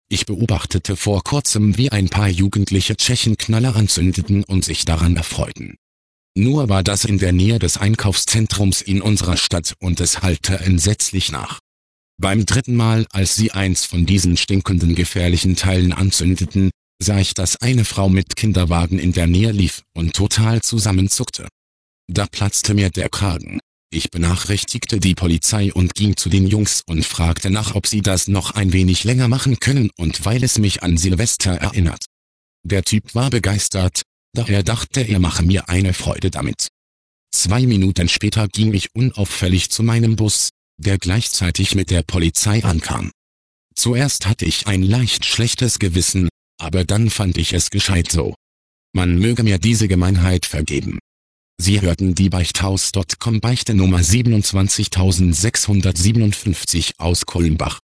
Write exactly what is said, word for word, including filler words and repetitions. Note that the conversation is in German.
Ich beobachtete vor kurzem, wie ein paar jugendliche Tschechen Knaller anzündeten und sich daran erfreuten. Nur war das in der Nähe des Einkaufszentrums in unserer Stadt und es hallte entsetzlich nach. Beim dritten Mal, als sie eins von diesen stinkenden gefährlichen Teilen anzündeten, sah ich, dass eine Frau mit Kinderwagen in der Nähe lief und total zusammenzuckte. Da platzte mir der Kragen. Ich benachrichtigte die Polizei und ging zu den Jungs und fragte nach, ob sie das noch ein wenig länger machen können und weil es mich an Silvester erinnert. Der Typ war begeistert, da er dachte, er mache mir eine Freude damit. Zwei Minuten später ging ich unauffällig zu meinem Bus, der gleichzeitig mit der Polizei ankam. Zuerst hatte ich ein leicht schlechtes Gewissen, aber dann fand ich es gescheit so. Man möge mir diese Gemeinheit vergeben. Sie hörten die Beichthaus Punkt com Beichte Nummer siebenundzwanzigsechshundertsiebenundfünfzig aus Kulmbach.